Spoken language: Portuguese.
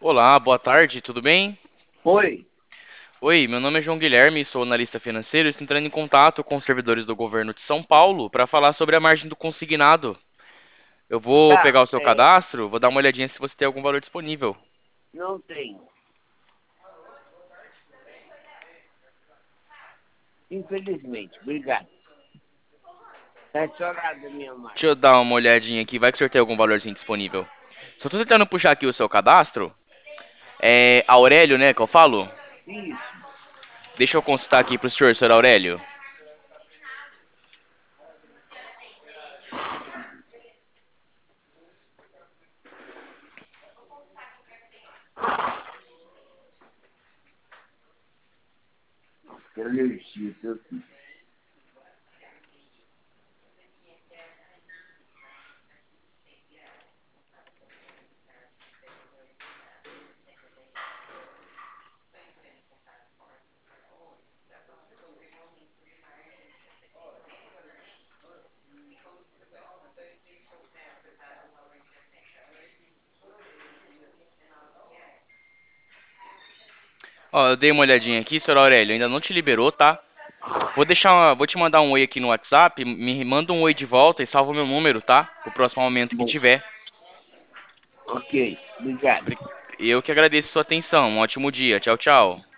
Olá, boa tarde, tudo bem? Oi, Oi, meu nome é João Guilherme, sou analista financeiro e estou entrando em contato com os servidores do governo de São Paulo para falar sobre a margem do consignado. Eu vou tá, pegar o seu cadastro, vou dar uma olhadinha se você tem algum valor disponível. não tenho. Infelizmente, obrigado. Tá chorada, minha mãe. Deixa eu dar uma olhadinha aqui, vai que o senhor tem algum valorzinho disponível. Só estou tentando puxar aqui o seu cadastro. É Aurélio, né, que eu falo? Isso, Deixa eu consultar aqui para o senhor Aurélio. que alergia que eu tive. Ó, eu dei uma olhadinha aqui, senhor Aurélio, ainda não te liberou, tá? Vou te mandar um oi aqui no WhatsApp, me manda um oi de volta e salva o meu número, tá? O próximo momento que Bom, tiver. ok, obrigado. Eu que agradeço a sua atenção. Um ótimo dia. Tchau, tchau.